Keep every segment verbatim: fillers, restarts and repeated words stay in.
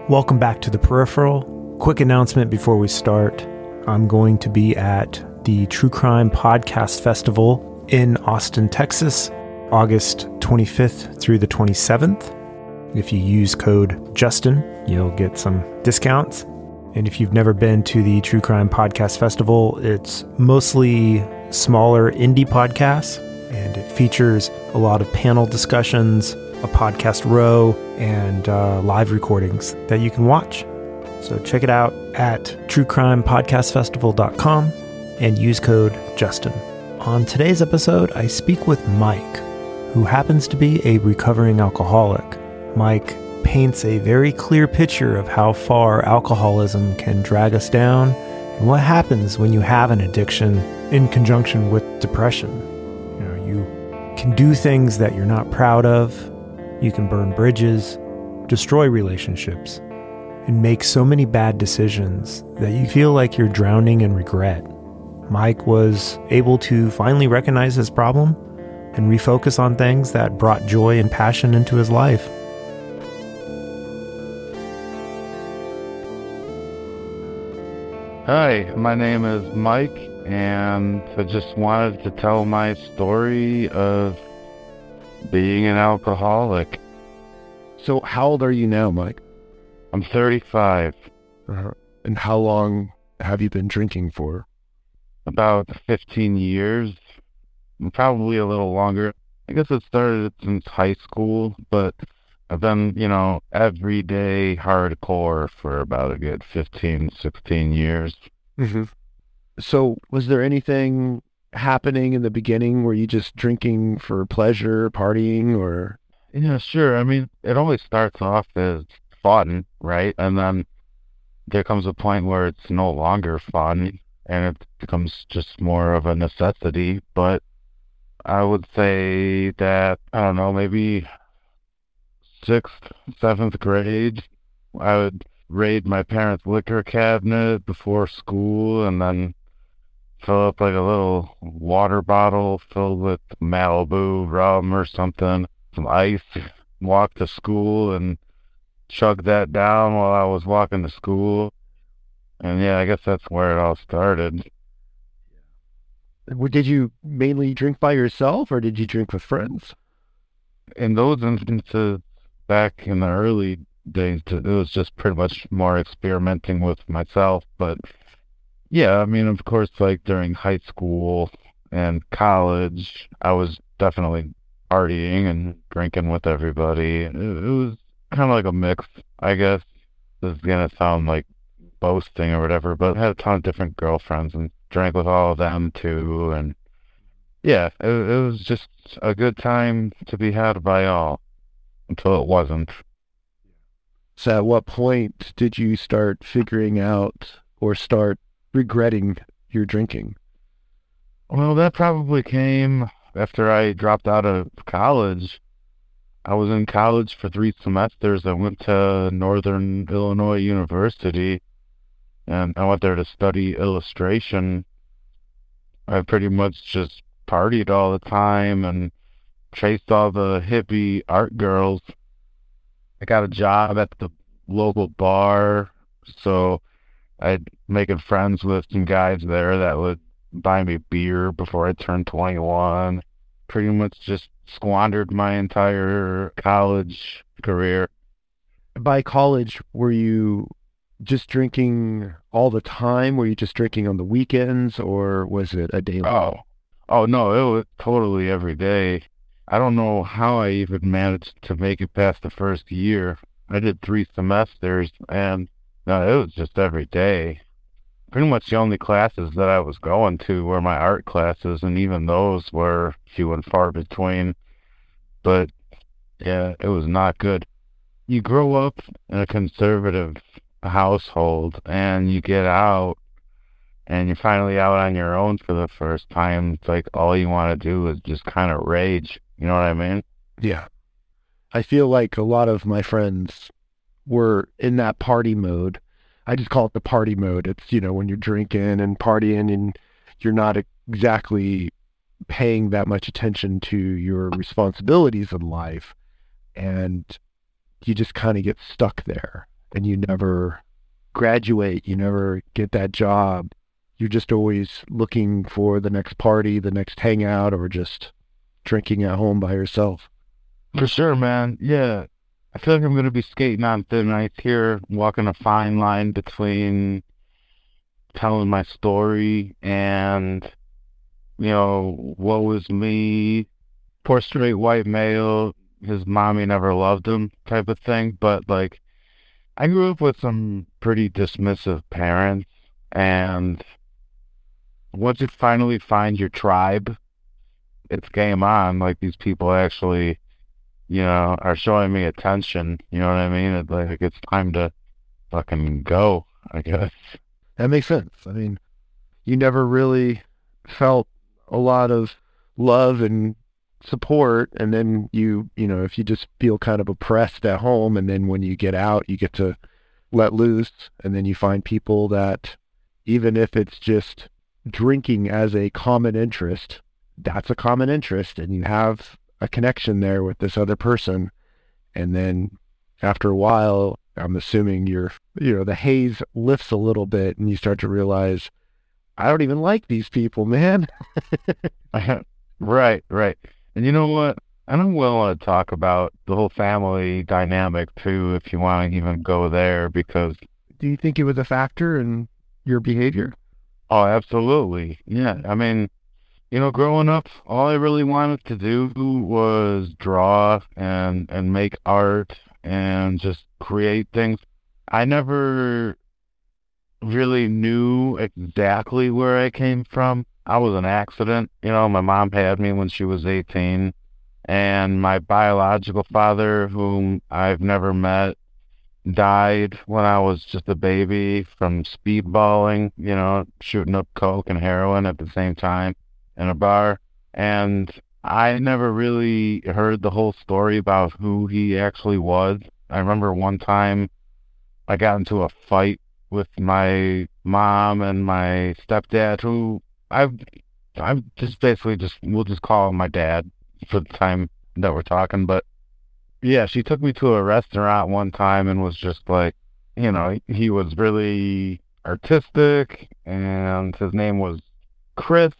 Welcome back to The Peripheral. Quick announcement before we start. I'm going to be at the True Crime Podcast Festival in Austin, Texas, August twenty-fifth through the twenty-seventh. If you use code Justin, you'll get some discounts. And if you've never been to the True Crime Podcast Festival, it's mostly smaller indie podcasts, and it features a lot of panel discussions, a podcast row, and uh, live recordings that you can watch. So check it out at true crime podcast festival dot com and use code Justin. On today's episode, I speak with Mike, who happens to be a recovering alcoholic. Mike paints a very clear picture of how far alcoholism can drag us down and what happens when you have an addiction in conjunction with depression. You know, you can do things that you're not proud of. You can burn bridges, destroy relationships, and make so many bad decisions that you feel like you're drowning in regret. Mike was able to finally recognize his problem and refocus on things that brought joy and passion into his life. Hi, my name is Mike, and I just wanted to tell my story of being an alcoholic. So how old are you now, Mike? I'm thirty-five. Uh-huh. And how long have you been drinking for? About fifteen years, probably a little longer. I guess it started since high school, but I've been, you know, everyday hardcore for about a good fifteen, sixteen years. Mm-hmm. So was there anything happening in the beginning? Were you just drinking for pleasure, partying, or? Yeah, sure. I mean, it always starts off as fun, right? And then there comes a point where it's no longer fun and it becomes just more of a necessity. But I would say that, I don't know, maybe sixth, seventh grade, I would raid my parents' liquor cabinet before school and then fill up like a little water bottle filled with Malibu rum or something, some ice, walk to school and chug that down while I was walking to school. And yeah, I guess that's where it all started. Did you mainly drink by yourself or did you drink with friends? In those instances, back in the early days, it was just pretty much more experimenting with myself. But yeah, I mean, of course, like during high school and college, I was definitely partying and drinking with everybody. It, it was kind of like a mix, I guess. This is going to sound like boasting or whatever, but I had a ton of different girlfriends and drank with all of them too. And yeah, it, it was just a good time to be had by all until it wasn't. So at what point did you start figuring out or start regretting your drinking? Well, that probably came after I dropped out of college. I was in college for three semesters. I went to Northern Illinois University, and I went there to study illustration. I pretty much just partied all the time and chased all the hippie art girls. I got a job at the local bar, so I'd making friends with some guys there that would buy me beer before I turned twenty-one. Pretty much just squandered my entire college career. By college, were you just drinking all the time? Were you just drinking on the weekends, or was it a daily? Oh, oh no, it was totally every day. I don't know how I even managed to make it past the first year. I did three semesters, and no, it was just every day. Pretty much the only classes that I was going to were my art classes, and even those were few and far between. But yeah, it was not good. You grow up in a conservative household, and you get out, and you're finally out on your own for the first time. It's like all you want to do is just kind of rage. You know what I mean? Yeah. I feel like a lot of my friends were in that party mode. I just call it the party mode. It's, you know, when you're drinking and partying and you're not exactly paying that much attention to your responsibilities in life, and you just kind of get stuck there. and you never graduate, you never get that job. You're just always looking for the next party, the next hangout, or just drinking at home by yourself. For sure, man. Yeah. I feel like I'm going to be skating on thin ice here, walking a fine line between telling my story and, you know, woe is me, poor straight white male, his mommy never loved him type of thing. But, like, I grew up with some pretty dismissive parents, and once you finally find your tribe, it's game on. Like, these people actually, you know, are showing me attention. You know what I mean? It's like, it's time to fucking go, I guess. That makes sense. I mean, you never really felt a lot of love and support, and then you, you know, if you just feel kind of oppressed at home, and then when you get out, you get to let loose, and then you find people that, even if it's just drinking as a common interest, that's a common interest, and you have a connection there with this other person. And then after a while, I'm assuming you're, you know, the haze lifts a little bit and you start to realize, I don't even like these people, man. Right, right. And you know what? I don't well want to talk about the whole family dynamic too, if you want to even go there, because... Do you think it was a factor in your behavior? Oh, absolutely. Yeah. I mean, you know, growing up, all I really wanted to do was draw and, and make art and just create things. I never really knew exactly where I came from. I was an accident. You know, my mom had me when she was eighteen, and my biological father, whom I've never met, died when I was just a baby from speedballing, you know, shooting up coke and heroin at the same time in a bar. And I never really heard the whole story about who he actually was. I remember one time I got into a fight with my mom and my stepdad, who I've, I'm just basically just, we'll just call him my dad for the time that we're talking. But yeah, she took me to a restaurant one time and was just like, you know, he was really artistic, and his name was Chris,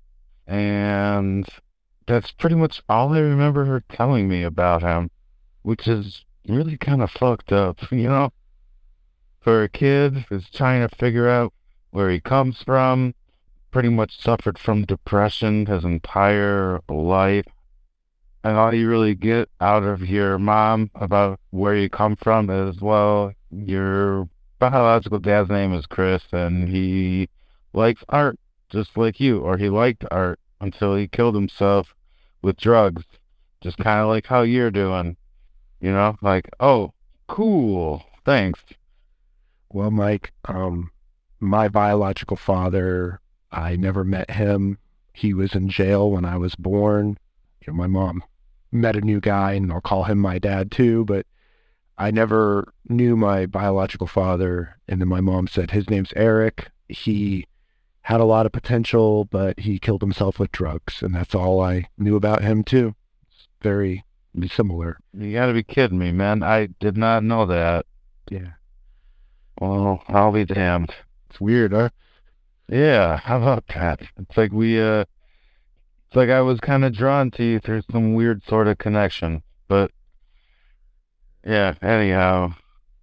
and that's pretty much all I remember her telling me about him, which is really kind of fucked up, you know? For a kid who's trying to figure out where he comes from, pretty much suffered from depression his entire life, and all you really get out of your mom about where you come from is, well, your biological dad's name is Chris, and he likes art just like you, or he liked art until he killed himself with drugs, just kind of like how you're doing, you know? Like, oh, cool, thanks. Well, Mike, um, my biological father, I never met him. He was in jail when I was born. You know, my mom met a new guy, and I'll call him my dad too, but I never knew my biological father. And then my mom said his name's Eric. He had a lot of potential, but he killed himself with drugs, and that's all I knew about him too. It's very similar. You gotta be kidding me, man. I did not know that. Yeah. Well, I'll be damned. It's weird, huh? Yeah, how about that? It's like we, uh, it's like I was kind of drawn to you through some weird sort of connection. But, yeah, anyhow.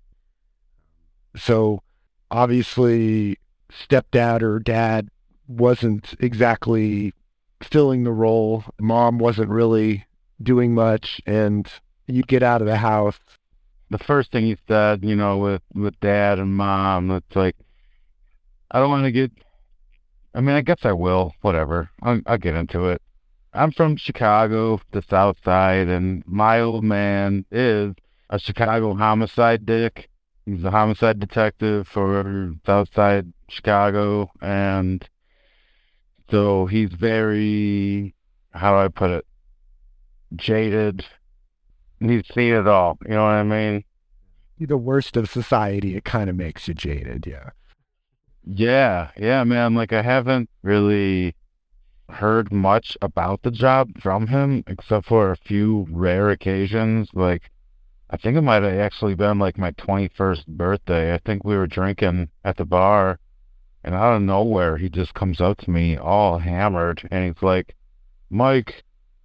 So, obviously, stepdad or dad wasn't exactly filling the role. Mom wasn't really doing much, and you get out of the house. The first thing he said, you know, with, with dad and mom, it's like, I don't want to get, I mean, I guess I will, whatever. I'll, I'll get into it. I'm from Chicago, the South Side, and my old man is a Chicago homicide dick. He's a homicide detective for South Side Chicago, and so he's very, how do I put it, jaded. He's seen it all, you know what I mean? The worst of society, it kind of makes you jaded, yeah. Yeah, yeah, man. Like, I haven't really heard much about the job from him, except for a few rare occasions. Like, I think it might have actually been like my twenty-first birthday. I think we were drinking at the bar, and out of nowhere, he just comes up to me all hammered, and he's like, Mike,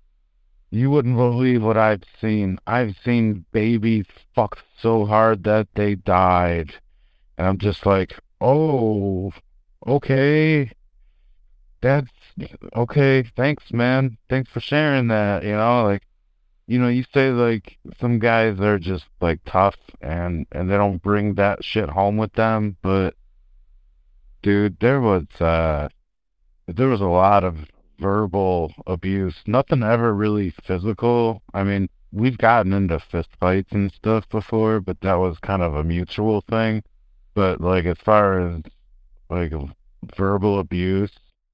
you wouldn't believe what I've seen. I've seen babies fucked so hard that they died. And I'm just like, oh, okay. That's okay. Thanks, man. Thanks for sharing that. You know, like, you know, you say like some guys are just like tough and and they don't bring that shit home with them, but dude, there was uh there was a lot of verbal abuse. Nothing ever really physical. I mean, we've gotten into fist fights and stuff before, but that was kind of a mutual thing. But like as far as like verbal abuse,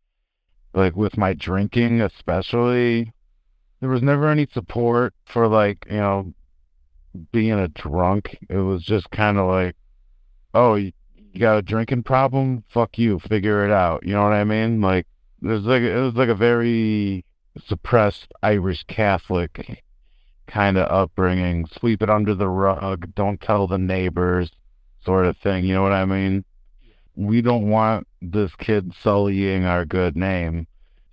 like with my drinking especially, there was never any support for like, you know, being a drunk. It was just kind of like, oh, you, you got a drinking problem? Fuck you, figure it out. You know what I mean? Like, there's like it was like a very suppressed Irish Catholic kind of upbringing. Sweep it under the rug, don't tell the neighbors, sort of thing. You know what I mean? We don't want this kid sullying our good name,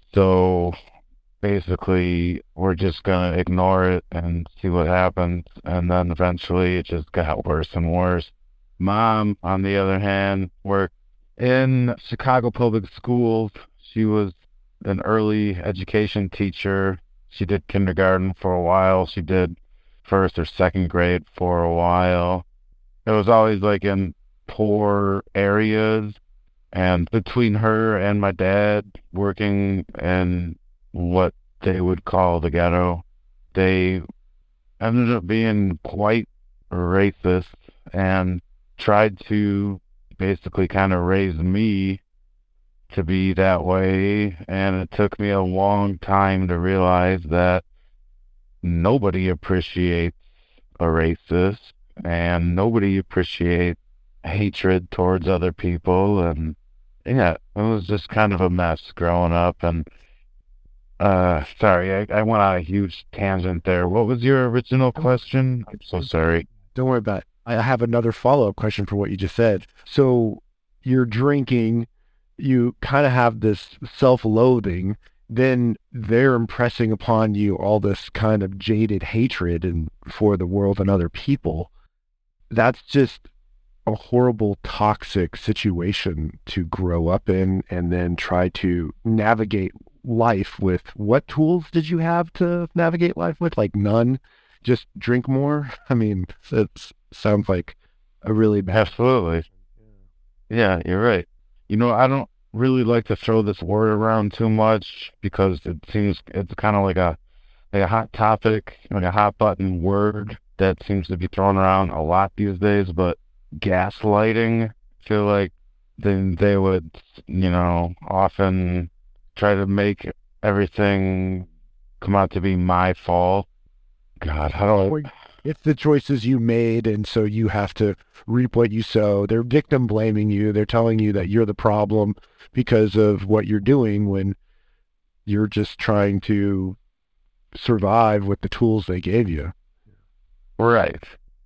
so basically we're just gonna ignore it and see what happens. And then eventually it just got worse and worse. Mom, on the other hand, worked in Chicago public schools. She was an early education teacher. She did kindergarten for a while. She did first or second grade for a while. It was always like in poor areas. And between her and my dad working in what they would call the ghetto, they ended up being quite racist and tried to basically kind of raise me to be that way. And it took me a long time to realize that nobody appreciates a racist and nobody appreciates hatred towards other people. And yeah, it was just kind of a mess growing up. And uh sorry, I, I went on a huge tangent there. What was your original question? I'm so sorry. Don't worry about it. I have another follow-up question for what you just said. So you're drinking, you kind of have this self-loathing, then they're impressing upon you all this kind of jaded hatred and for the world and other people. That's just a horrible, toxic situation to grow up in and then try to navigate life with. What tools did you have to navigate life with? Like none? Just drink more? I mean, it sounds like a really bad... Absolutely. Yeah, you're right. You know, I don't really like to throw this word around too much because it seems it's kind of like a like a hot topic, like a hot button word that seems to be thrown around a lot these days. But gaslighting, I feel like then they would, you know, often try to make everything come out to be my fault. God, how do I... It's the choices you made, and so you have to reap what you sow. They're victim blaming you. They're telling you that you're the problem because of what you're doing when you're just trying to survive with the tools they gave you. Right.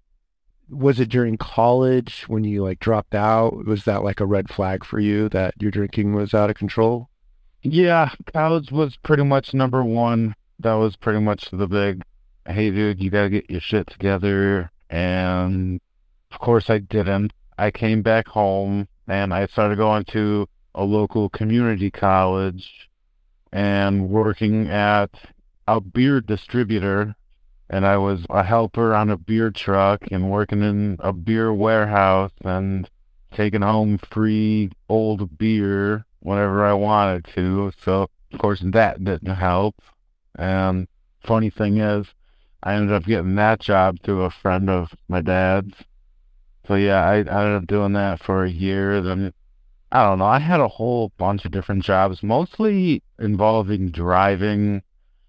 Was it during college when you like dropped out? Was that like a red flag for you that your drinking was out of control? Yeah, college was pretty much number one. That was pretty much the big, hey dude, you gotta get your shit together. And of course I didn't. I came back home and I started going to a local community college and working at a beer distributor. And I was a helper on a beer truck and working in a beer warehouse and taking home free old beer whenever I wanted to. So of course that didn't help. And funny thing is, I ended up getting that job through a friend of my dad's. So yeah, I, I ended up doing that for a year. Then, I don't know, I had a whole bunch of different jobs, mostly involving driving,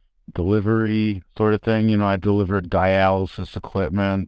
delivery sort of thing. You know, I delivered dialysis equipment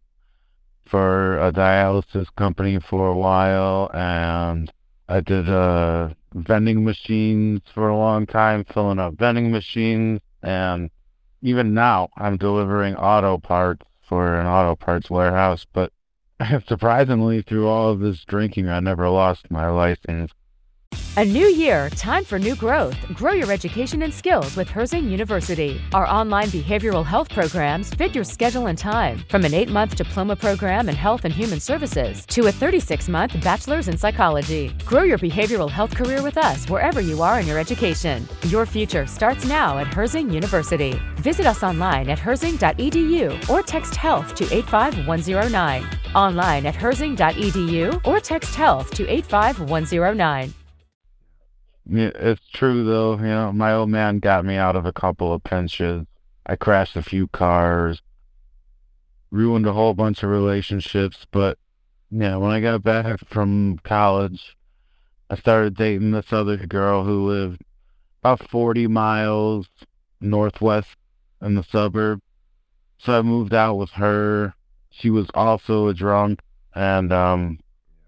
for a dialysis company for a while, and I did uh, vending machines for a long time, filling up vending machines, and even now, I'm delivering auto parts for an auto parts warehouse, but surprisingly, through all of this drinking, I never lost my license. A new year, time for new growth. Grow your education and skills with Herzing University. Our online behavioral health programs fit your schedule and time. From an eight-month diploma program in health and human services to a thirty-six-month bachelor's in psychology. Grow your behavioral health career with us wherever you are in your education. Your future starts now at Herzing University. Visit us online at herzing dot e d u or text health to eight five one zero nine. Online at herzing dot e d u or text health to eight five one zero nine. Yeah, it's true though, you know, my old man got me out of a couple of pinches. I crashed a few cars, ruined a whole bunch of relationships, but yeah, when I got back from college, I started dating this other girl who lived about forty miles northwest in the suburb. So I moved out with her. She was also a drunk, and um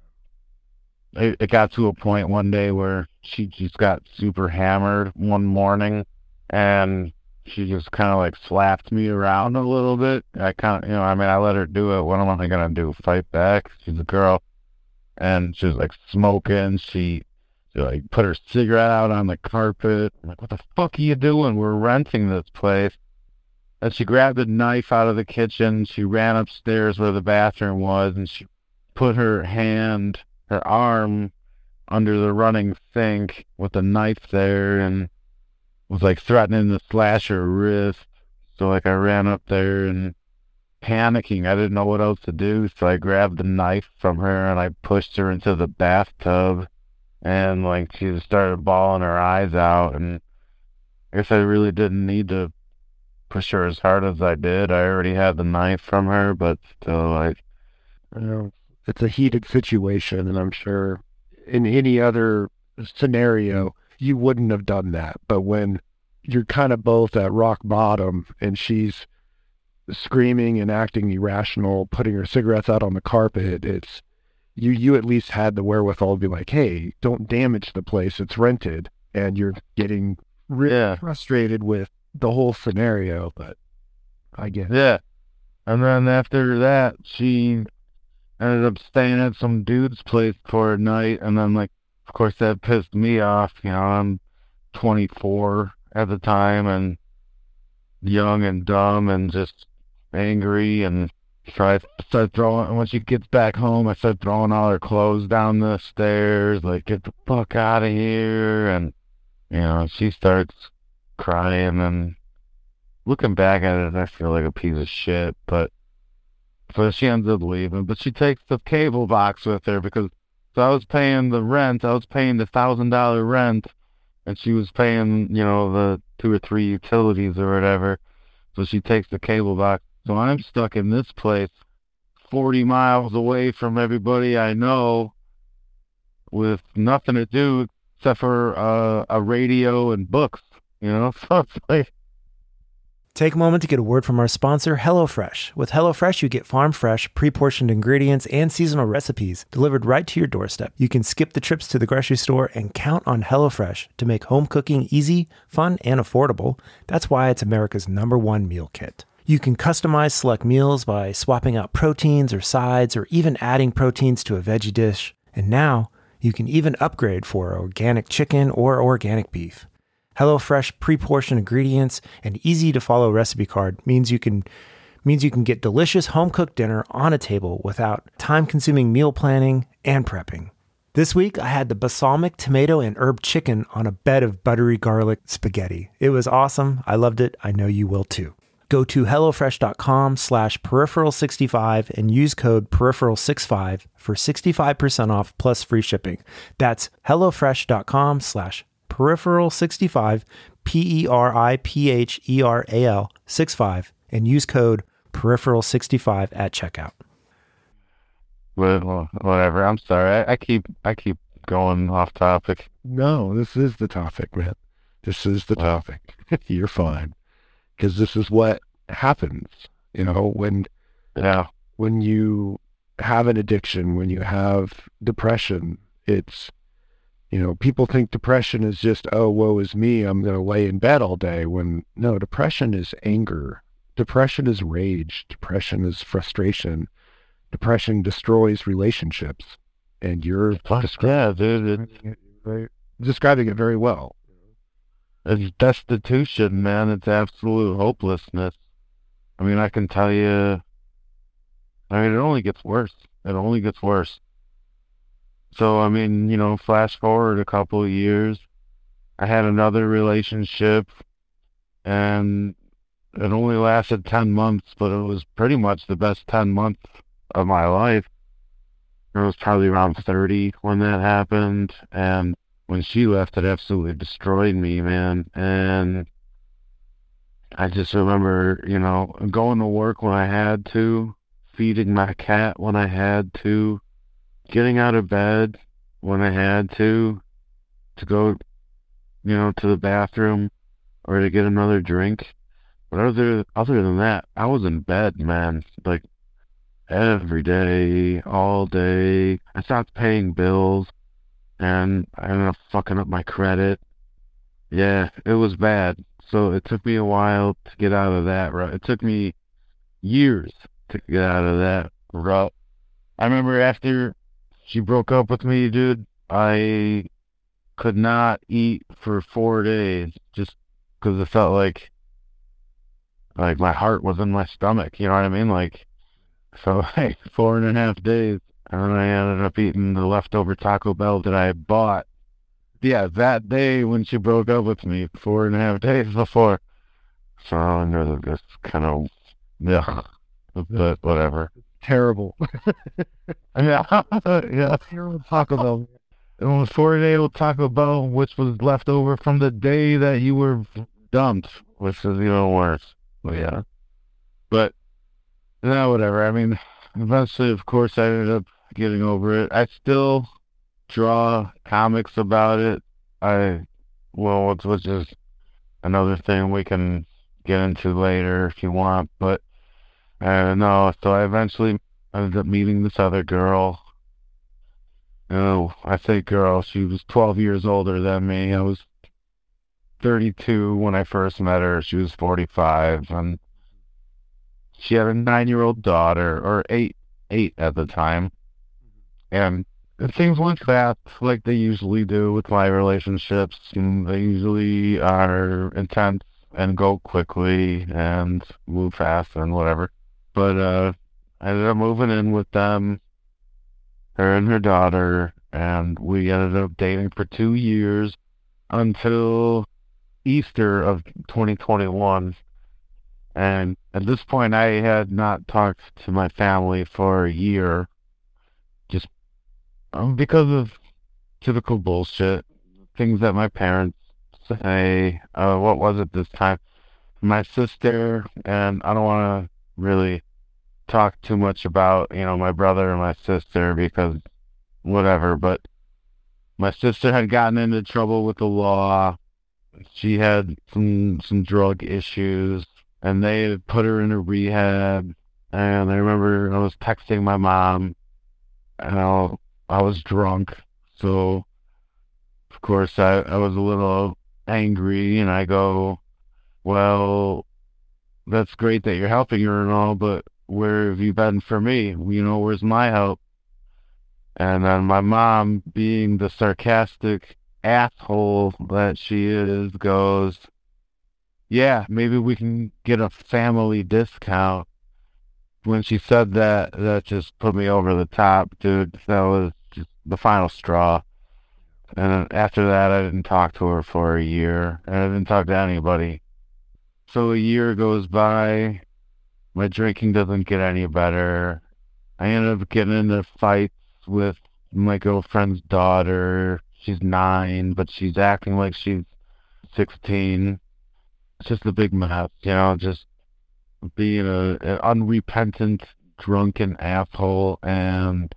it, it got to a point one day where she just got super hammered one morning, and she just kind of like slapped me around a little bit. I kind of, you know, I mean, I let her do it. What am I going to do? Fight back? She's a girl. And she was like smoking. She, she like put her cigarette out on the carpet. I'm like, what the fuck are you doing? We're renting this place. And she grabbed a knife out of the kitchen. She ran upstairs where the bathroom was, and she put her hand, her arm under the running sink with a knife there, and was like threatening to slash her wrist. So like I ran up there and panicking. I didn't know what else to do. So I grabbed the knife from her and I pushed her into the bathtub, and like she just started bawling her eyes out. And I guess I really didn't need to push her as hard as I did. I already had the knife from her, but still, like, you know, it's a heated situation, and I'm sure in any other scenario you wouldn't have done that. But when you're kind of both at rock bottom and she's screaming and acting irrational, putting her cigarettes out on the carpet, it's you you at least had the wherewithal to be like, hey, don't damage the place, it's rented. And you're getting really yeah. frustrated with the whole scenario. But I get it. Yeah. And then after that, she ended up staying at some dude's place for a night, and then, like, of course, that pissed me off. You know, I'm twenty-four at the time, and young and dumb and just angry, and so I start throwing, when she gets back home, I start throwing all her clothes down the stairs, like, get the fuck out of here, and, you know, she starts crying, and looking back at it, I feel like a piece of shit, but so she ends up leaving, but she takes the cable box with her because, so I was paying the rent, I was paying the thousand dollar rent, and she was paying, you know, the two or three utilities or whatever, so she takes the cable box. So I'm stuck in this place, forty miles away from everybody I know, with nothing to do except for uh, a radio and books, you know, so it's like, Take a moment to get a word from our sponsor, HelloFresh. With HelloFresh, you get farm-fresh, pre-portioned ingredients and seasonal recipes delivered right to your doorstep. You can skip the trips to the grocery store and count on HelloFresh to make home cooking easy, fun, and affordable. That's why it's America's number one meal kit. You can customize select meals by swapping out proteins or sides, or even adding proteins to a veggie dish. And now, you can even upgrade for organic chicken or organic beef. HelloFresh pre-portioned ingredients and easy-to-follow recipe card means you can means you can get delicious home-cooked dinner on a table without time-consuming meal planning and prepping. This week, I had the balsamic tomato and herb chicken on a bed of buttery garlic spaghetti. It was awesome. I loved it. I know you will too. Go to HelloFresh.com slash peripheral65 and use code peripheral sixty-five for sixty-five percent off plus free shipping. That's HelloFresh.com slash peripheral sixty-five, P E R I P H E R A L sixty-five, and use code peripheral sixty-five at checkout. Well, whatever. I'm sorry. I, I keep I keep going off topic. No, this is the topic, man. This is the Wow. topic. You're fine. Because this is what happens, you know, when Yeah. when you have an addiction, when you have depression. It's, you know, people think depression is just, oh, woe is me, I'm going to lay in bed all day. When, no, depression is anger. depression is rage. Depression is frustration. Depression destroys relationships. And you're descri- Yeah, dude, it's, very- describing it very well. it's destitution, man. It's absolute hopelessness. I mean, I can tell you, I mean, it only gets worse. It only gets worse. So, I mean, you know, flash forward a couple of years, I had another relationship, and it only lasted ten months, but it was pretty much the best ten months of my life. I was probably around thirty when that happened, and when she left, it absolutely destroyed me, man. And I just remember, you know, going to work when I had to, feeding my cat when I had to, getting out of bed when I had to, to go, you know, to the bathroom or to get another drink. But other, other than that, I was in bed, man, like every day, all day. I stopped paying bills and I ended up fucking up my credit. Yeah, it was bad. So it took me a while to get out of that rut. It took me years to get out of that rut. I remember after she broke up with me, dude, I could not eat for four days just because it felt like like my heart was in my stomach. You know what I mean? Like, so hey, four and a half days, and then I ended up eating the leftover Taco Bell that I bought. Yeah, that day when she broke up with me, four and a half days before. So I was just kind of, yeah, but whatever. Terrible. Yeah, yeah. Terrible Taco Bell. It was four day old Taco Bell, which was left over from the day that you were dumped, which is even worse. But yeah. But, no, whatever. I mean, eventually, of course, I ended up getting over it. I still draw comics about it. I, well, which, which is another thing we can get into later if you want. But, uh, no, so I eventually ended up meeting this other girl. Oh, I say girl, she was twelve years older than me. I was thirty-two when I first met her. She was forty-five, and she had a nine-year-old daughter, or eight, eight at the time. And things went fast, like they usually do with my relationships. And they usually are intense and go quickly and move fast and whatever. But uh, I ended up moving in with them, her and her daughter, and we ended up dating for two years until Easter of twenty twenty-one. And at this point, I had not talked to my family for a year, just um, because of typical bullshit, things that my parents say. Uh, what was it this time? My sister, and I don't want to really talk too much about, you know, my brother and my sister because whatever, but my sister had gotten into trouble with the law. She had some some drug issues, and they had put her in a rehab. And I remember I was texting my mom, and I, I was drunk, so of course I, I was a little angry, and I go, well, that's great that you're helping her and all, but where have you been for me? You know, where's my help? And then my mom, being the sarcastic asshole that she is, goes, yeah, maybe we can get a family discount. When she said that, that just put me over the top, dude. That was just the final straw. And then after that, I didn't talk to her for a year, and I didn't talk to anybody. So a year goes by. My drinking doesn't get any better. I end up getting into fights with my girlfriend's daughter. She's nine, but she's acting like she's sixteen. It's just a big mess, you know, just being a, an unrepentant, drunken asshole and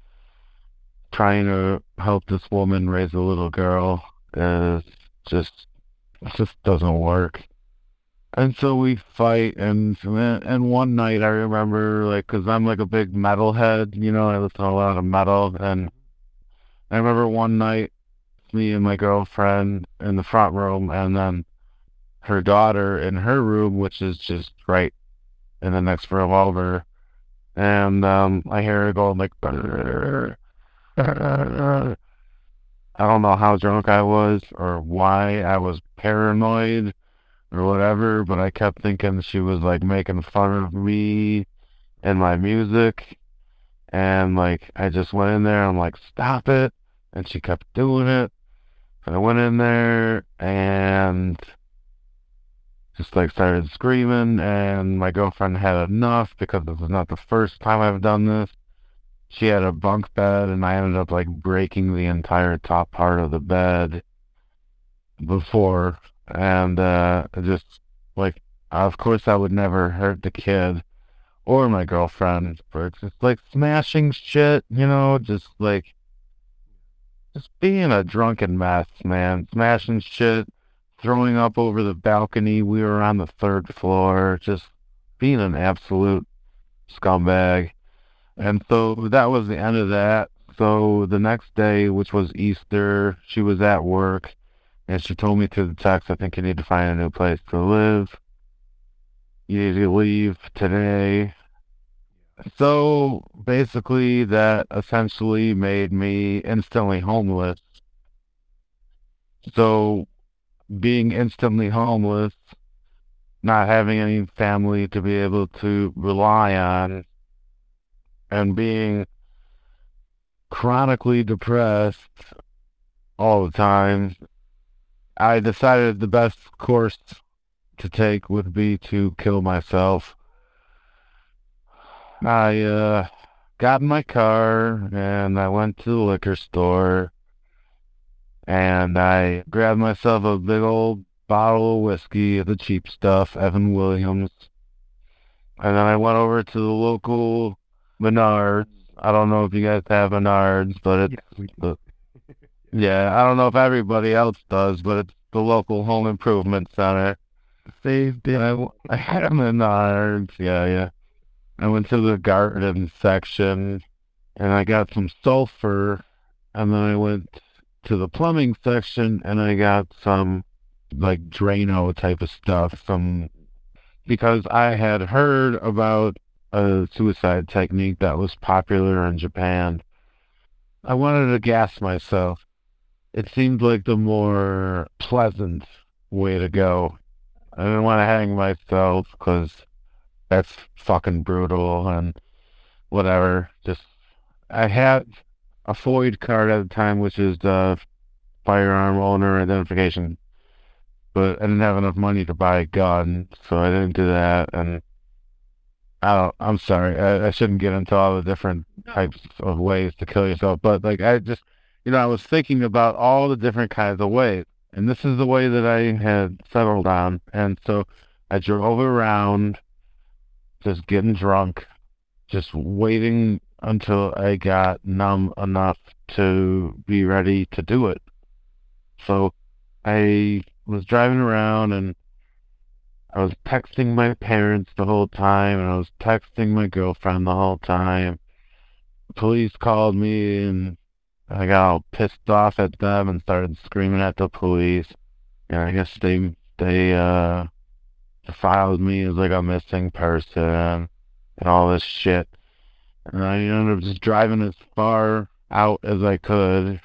trying to help this woman raise a little girl is just, it just doesn't work. And so we fight, and and one night I remember, like, because I'm like a big metalhead, you know, I listen to a lot of metal, and I remember one night, me and my girlfriend in the front room, and then her daughter in her room, which is just right in the next revolver. And um, I hear her going like, I don't know how drunk I was or why I was paranoid or whatever, but I kept thinking she was like making fun of me and my music. And like, I just went in there, I'm like, stop it. And she kept doing it. And I went in there and just like started screaming, and my girlfriend had enough because this was not the first time I've done this. She had a bunk bed, and I ended up like breaking the entire top part of the bed before. And uh, just like, of course, I would never hurt the kid or my girlfriend, but just like smashing shit, you know, just like, just being a drunken mess, man. Smashing shit, throwing up over the balcony. We were on the third floor, just being an absolute scumbag. And so that was the end of that. So the next day, which was Easter, she was at work, and she told me through the text, I think you need to find a new place to live. You need to leave today. So basically that essentially made me instantly homeless. So being instantly homeless, not having any family to be able to rely on, and being chronically depressed all the time, I decided the best course to take would be to kill myself. I uh, got in my car and I went to the liquor store and I grabbed myself a big old bottle of whiskey, the cheap stuff, Evan Williams. And then I went over to the local Menards. I don't know if you guys have Menards, but it's, Yeah, the, yeah, I don't know if everybody else does, but it's the local home improvement center. Saved it. I, I had a Menards, yeah, yeah. I went to the garden section and I got some sulfur, and then I went to the plumbing section and I got some like Drano type of stuff, some because I had heard about a suicide technique that was popular in Japan. I wanted to gas myself. It seemed like the more pleasant way to go. I didn't want to hang myself because that's fucking brutal and whatever. Just, I had a FOID card at the time, which is the firearm owner identification, but I didn't have enough money to buy a gun, so I didn't do that. And I don't, I'm sorry, I, I shouldn't get into all the different types of ways to kill yourself, but like I just, you know, I was thinking about all the different kinds of ways, and this is the way that I had settled on. And so I drove around just getting drunk, just waiting until I got numb enough to be ready to do it. So I was driving around and I was texting my parents the whole time, and I was texting my girlfriend the whole time. The police called me and I got all pissed off at them and started screaming at the police. And I guess they, they, uh, filed me as like a missing person and all this shit. And I ended up just driving as far out as I could.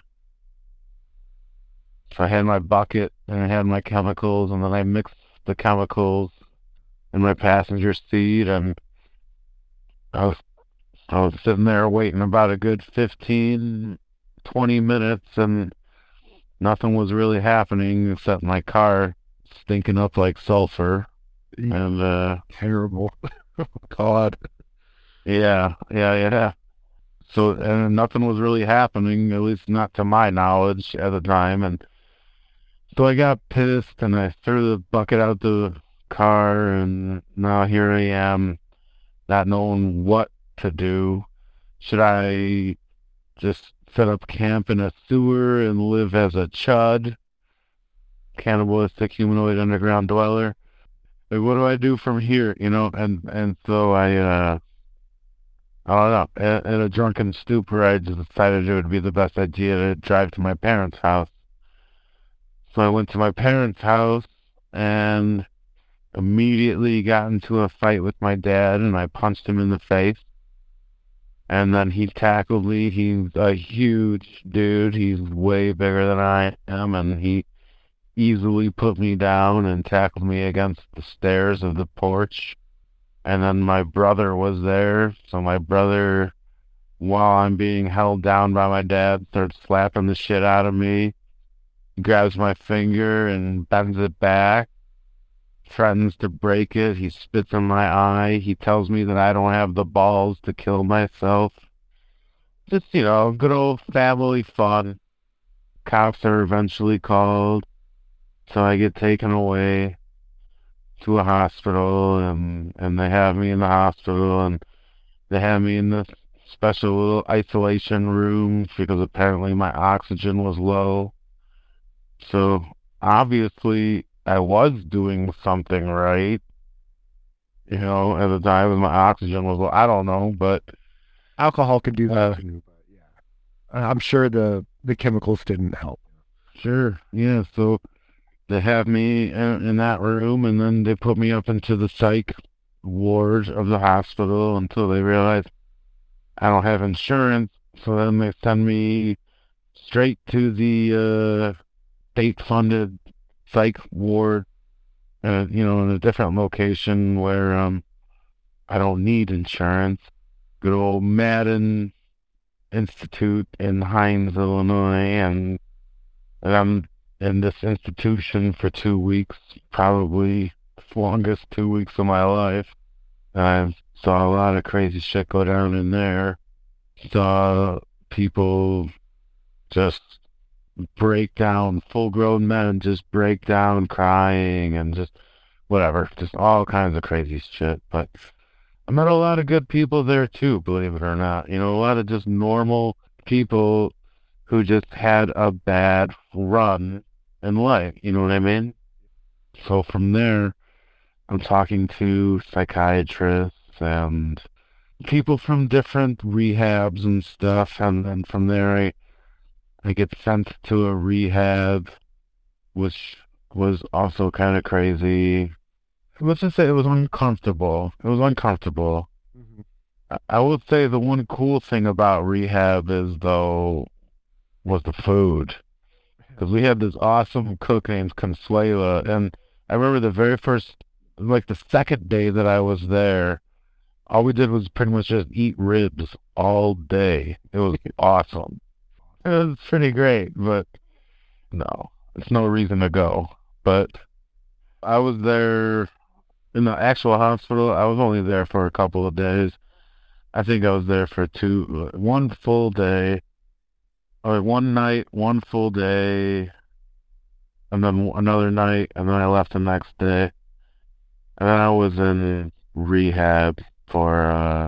So I had my bucket and I had my chemicals, and then I mixed the chemicals in my passenger seat, and I was I was sitting there waiting about a good fifteen, twenty minutes, and nothing was really happening except my car stinking up like sulfur. And uh terrible. Oh, God. Yeah, yeah, yeah. So, and nothing was really happening, at least not to my knowledge at the time. And so I got pissed and I threw the bucket out the car, and now here I am, not knowing what to do. Should I just set up camp in a sewer and live as a chud, cannibalistic humanoid underground dweller? Like, what do I do from here, you know? And and so I, uh, I don't know. In, in a drunken stupor, I just decided it would be the best idea to drive to my parents' house. So I went to my parents' house, and immediately got into a fight with my dad, and I punched him in the face. And then he tackled me. He's a huge dude. He's way bigger than I am, and he easily put me down and tackled me against the stairs of the porch. And then my brother was there, so my brother, while I'm being held down by my dad, starts slapping the shit out of me. He grabs my finger and bends it back, threatens to break it. He spits in my eye. He tells me that I don't have the balls to kill myself. Just, you know, good old family fun. Cops are eventually called, so I get taken away to a hospital, and, and they have me in the hospital, and they have me in this special little isolation room because apparently my oxygen was low. So obviously I was doing something right, you know, at the time when my oxygen was low. I don't know, but Alcohol can do that Uh, too, but yeah. I'm sure the, the chemicals didn't help. sure, yeah. So they have me in, in that room, and then they put me up into the psych ward of the hospital until they realize I don't have insurance. So then they send me straight to the uh, state-funded psych ward, uh, you know, in a different location where um I don't need insurance. Good old Madden Institute in Hines, Illinois, and, and I'm in this institution for two weeks, probably the longest two weeks of my life. I saw a lot of crazy shit go down in there. Saw people just break down, full-grown men just break down crying and just whatever, just all kinds of crazy shit. But I met a lot of good people there too, believe it or not. You know, a lot of just normal people who just had a bad run in life, you know what I mean? So from there, I'm talking to psychiatrists and people from different rehabs and stuff, and then from there I I get sent to a rehab, which was also kind of crazy. Let's just say it was uncomfortable. It was uncomfortable. Mm-hmm. I, I would say the one cool thing about rehab is, though, was the food. Because we had this awesome cook named Consuela, and I remember the very first, like the second day that I was there, all we did was pretty much just eat ribs all day. It was awesome. It was pretty great, but no, it's no reason to go. But I was there in the actual hospital. I was only there for a couple of days. I think I was there for two, one full day, or one night, one full day, and then another night, and then I left the next day. And then I was in rehab for uh,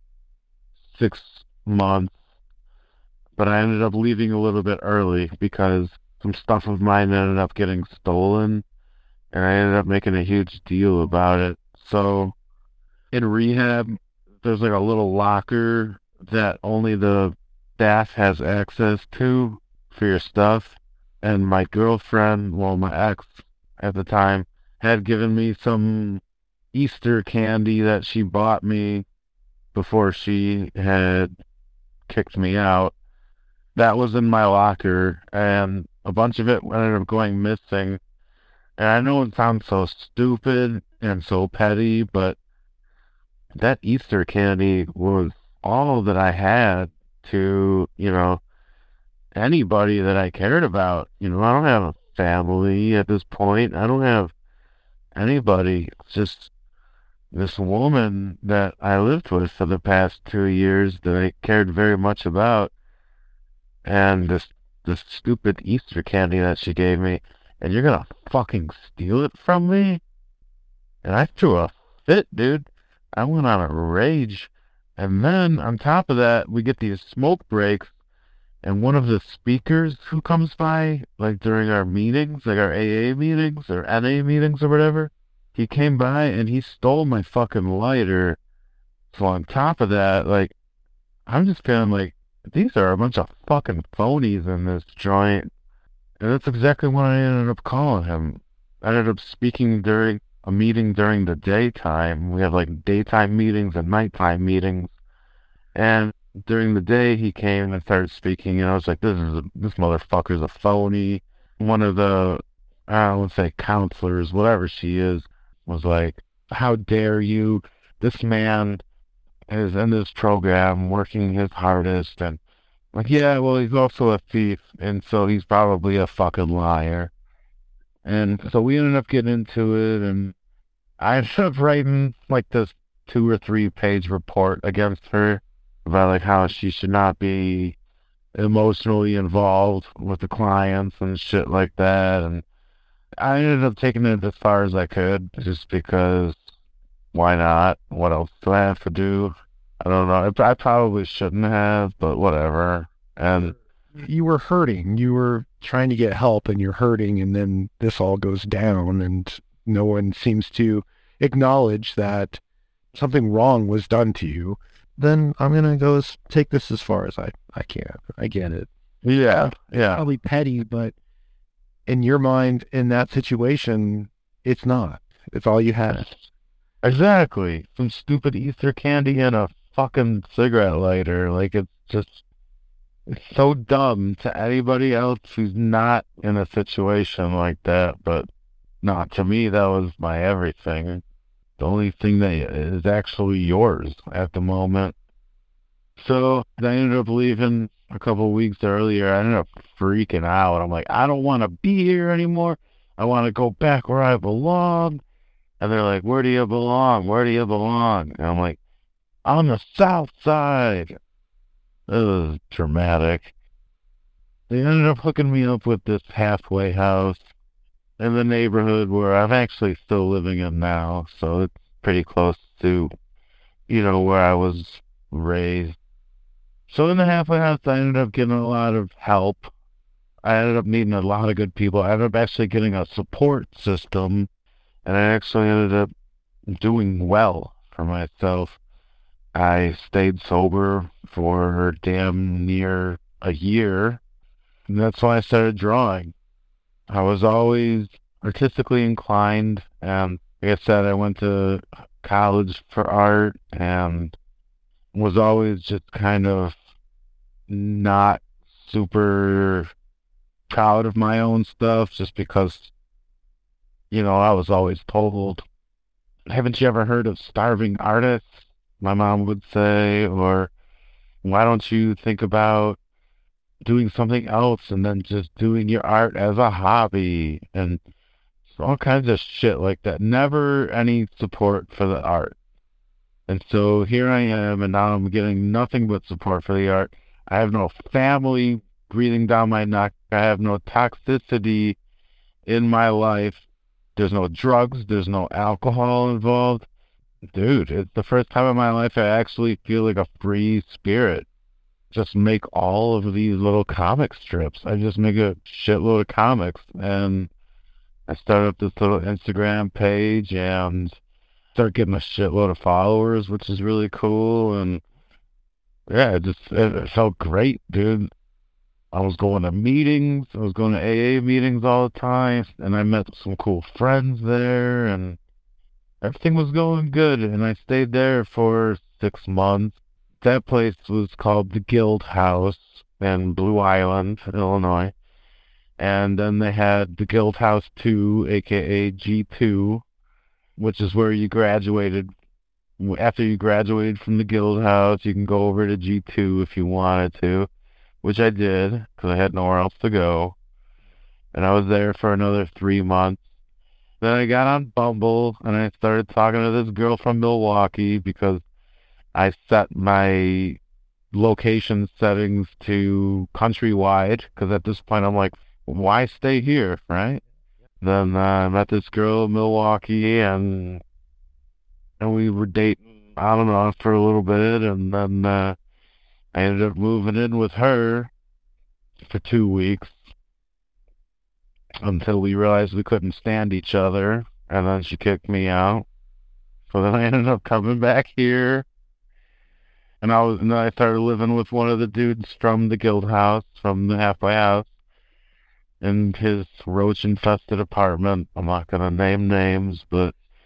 six months. But I ended up leaving a little bit early because some stuff of mine ended up getting stolen, and I ended up making a huge deal about it. So in rehab, there's like a little locker that only the staff has access to for your stuff. And my girlfriend, well, my ex at the time, had given me some Easter candy that she bought me before she had kicked me out. That was in my locker, and a bunch of it ended up going missing. And I know it sounds so stupid and so petty, but that Easter candy was all that I had to, you know, anybody that I cared about. You know, I don't have a family at this point. I don't have anybody. It's just this woman that I lived with for the past two years that I cared very much about. And this this stupid Easter candy that she gave me, and you're gonna fucking steal it from me? And I threw a fit, dude. I went on a rage. And then, on top of that, we get these smoke breaks, and one of the speakers who comes by, like during our meetings, like our A A meetings, or N A meetings, or whatever, he came by and he stole my fucking lighter. So on top of that, like, I'm just feeling like, these are a bunch of fucking phonies in this joint. And that's exactly what I ended up calling him. I ended up speaking during a meeting during the daytime. We have like daytime meetings and nighttime meetings. And during the day, he came and started speaking, and I was like, "This is a, this motherfucker's a phony." One of the, I don't want to say counselors, whatever she is, was like, "How dare you? This man is in this program working his hardest." And like, yeah, well, he's also a thief, and so he's probably a fucking liar. And so we ended up getting into it, and I ended up writing like this two or three page report against her about like how she should not be emotionally involved with the clients and shit like that. And I ended up taking it as far as I could just because why not? What else do I have to do? I don't know. I, I probably shouldn't have, but whatever. And You were hurting. You were trying to get help and you're hurting, and then this all goes down and no one seems to acknowledge that something wrong was done to you. Then I'm going to go as, take this as far as I, I can. I get it. yeah, yeah. Probably petty, but in your mind, in that situation, it's not. It's all you had. Exactly. Some stupid Easter candy and a fucking cigarette lighter. Like, it's just, it's so dumb to anybody else who's not in a situation like that. But, no, to me, that was my everything. The only thing that is actually yours at the moment. So, I ended up leaving a couple weeks earlier. I ended up freaking out. I'm like, I don't want to be here anymore. I want to go back where I belong. And they're like, where do you belong? Where do you belong? And I'm like, on the south side. It was dramatic. They ended up hooking me up with this halfway house in the neighborhood where I'm actually still living in now. So it's pretty close to, you know, where I was raised. So in the halfway house, I ended up getting a lot of help. I ended up meeting a lot of good people. I ended up actually getting a support system. And I actually ended up doing well for myself. I stayed sober for damn near a year. And that's why I started drawing. I was always artistically inclined. And like I said, I went to college for art and was always just kind of not super proud of my own stuff just because, you know, I was always told, haven't you ever heard of starving artists? My mom would say, or why don't you think about doing something else and then just doing your art as a hobby? And all kinds of shit like that. Never any support for the art. And so here I am, and now I'm getting nothing but support for the art. I have no family breathing down my neck. I have no toxicity in my life. There's no drugs. There's no alcohol involved. Dude, it's the first time in my life I actually feel like a free spirit. Just make all of these little comic strips. I just make a shitload of comics. And I started up this little Instagram page and start getting a shitload of followers, which is really cool. And yeah, it just it, it felt great, dude. I was going to meetings. I was going to A A meetings all the time, and I met some cool friends there, and everything was going good. And I stayed there for six months. That place was called the Guild House in Blue Island, Illinois. And then they had the Guild House two, aka G two, which is where you graduated. After you graduated from the Guild House, you can go over to G two if you wanted to, which I did because I had nowhere else to go. And I was there for another three months. Then I got on Bumble and I started talking to this girl from Milwaukee because I set my location settings to countrywide because at this point I'm like, why stay here, right? Then uh, I met this girl in Milwaukee and and we were dating on and off for a little bit, and then uh, I ended up moving in with her for two weeks until we realized we couldn't stand each other, and then she kicked me out. So then I ended up coming back here, and I was and then I started living with one of the dudes from the Guild House, from the halfway house, in his roach-infested apartment. I'm not gonna name names, but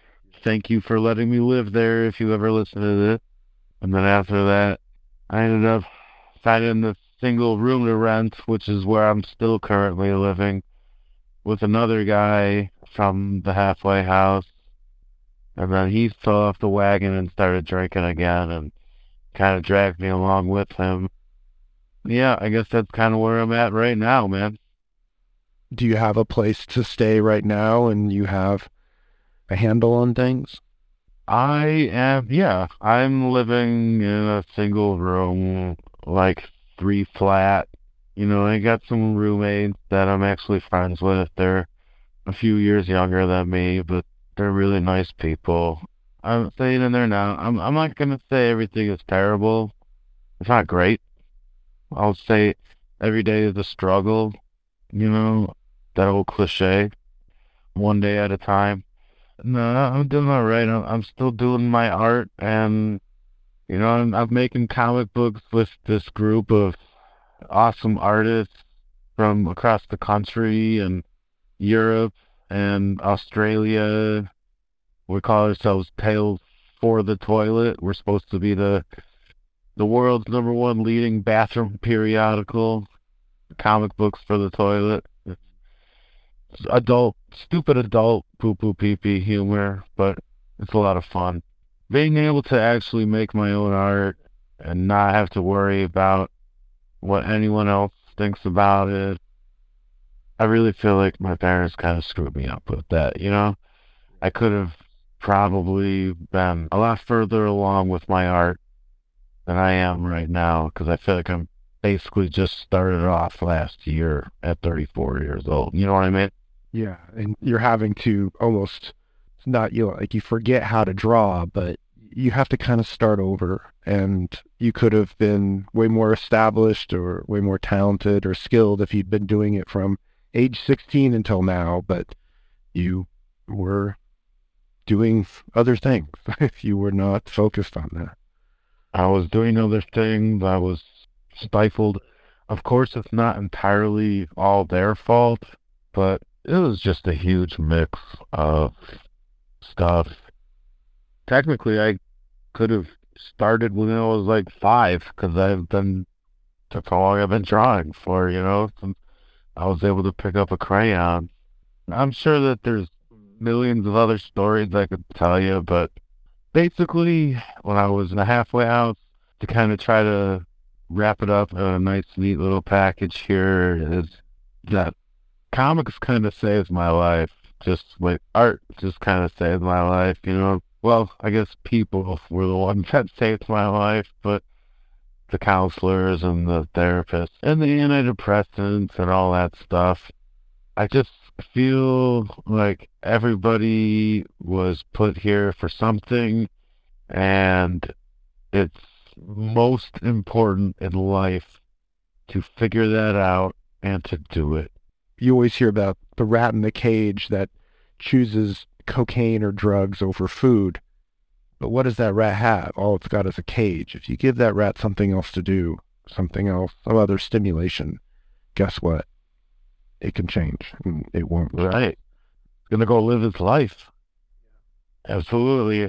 thank you for letting me live there if you ever listen to this. And then after that, I ended up finding the single room to rent, which is where I'm still currently living, with another guy from the halfway house. And then he fell off the wagon and started drinking again and kind of dragged me along with him. Yeah, I guess that's kind of where I'm at right now, man. Do you have a place to stay right now and you have a handle on things? I am, yeah, I'm living in a single room, like three flat. You know, I got some roommates that I'm actually friends with. They're a few years younger than me, but they're really nice people. I'm staying in there now. I'm I'm not gonna say everything is terrible. It's not great. I'll say every day is a struggle. You know, that old cliche. One day at a time. No, I'm doing all right. I'm, I'm still doing my art, and you know, I'm, I'm making comic books with this group of awesome artists from across the country and Europe and Australia. We call ourselves Tales for the Toilet. We're supposed to be the the world's number one leading bathroom periodical, comic books for the toilet. It's adult, stupid adult poo-poo pee-pee humor, but it's a lot of fun. Being able to actually make my own art and not have to worry about what anyone else thinks about it. I really feel like my parents kind of screwed me up with that, you know? I could have probably been a lot further along with my art than I am right now, because I feel like I'm basically just started off last year at thirty-four years old. You know what I mean? Yeah, and you're having to almost, it's not, you know, like you forget how to draw, but you have to kind of start over, and you could have been way more established or way more talented or skilled if you'd been doing it from age sixteen until now, but you were doing other things. You were not focused on that. I was doing other things. I was stifled. Of course, it's not entirely all their fault, but it was just a huge mix of stuff. Technically, I could have started when I was like five, because I've been, that's how long I've been drawing for, you know, since I was able to pick up a crayon. I'm sure that there's millions of other stories I could tell you, but basically, when I was in a halfway house, to kind of try to wrap it up in a nice, neat little package here, is that comics kind of saved my life. Just like art just kind of saved my life, you know. Well, I guess people were the ones that saved my life, but the counselors and the therapists and the antidepressants and all that stuff. I just feel like everybody was put here for something, and it's most important in life to figure that out and to do it. You always hear about the rat in the cage that chooses cocaine or drugs over food. But what does that rat have? All it's got is a cage. If you give that rat something else to do, something else, some other stimulation, guess what? It can change. And it won't. Right. It's going to go live its life. Absolutely.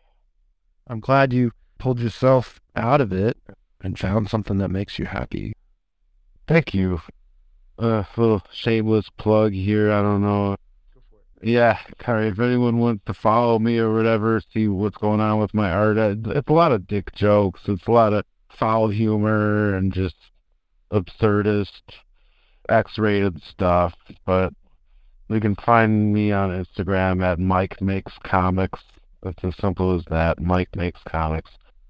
I'm glad you pulled yourself out of it and found something that makes you happy. Thank you. A uh, little shameless plug here. I don't know. Yeah, sorry, if anyone wants to follow me or whatever, see what's going on with my art, it's a lot of dick jokes. It's a lot of foul humor and just absurdist, X-rated stuff. But you can find me on Instagram at Mike Makes Comics. It's as simple as that. Mike Makes Comics.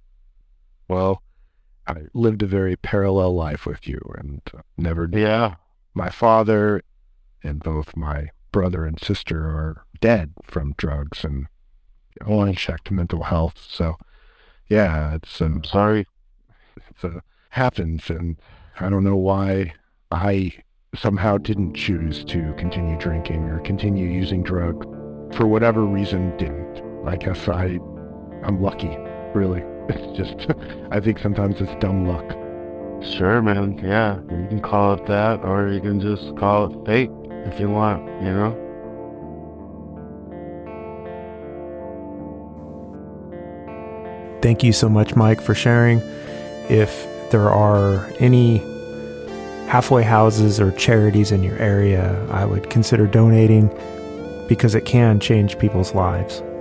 Well, I lived a very parallel life with you, and never did. Yeah. My father and both my brother and sister are dead from drugs and unchecked mental health. So, yeah, it's um, I'm sorry. It uh, happens, and I don't know why I somehow didn't choose to continue drinking or continue using drugs. For whatever reason, didn't. I guess I, I'm lucky, really. It's just, I think sometimes it's dumb luck. Sure, man. Yeah, you can call it that, or you can just call it fate if you want, you know? Thank you so much, Mike, for sharing. If there are any halfway houses or charities in your area, I would consider donating because it can change people's lives.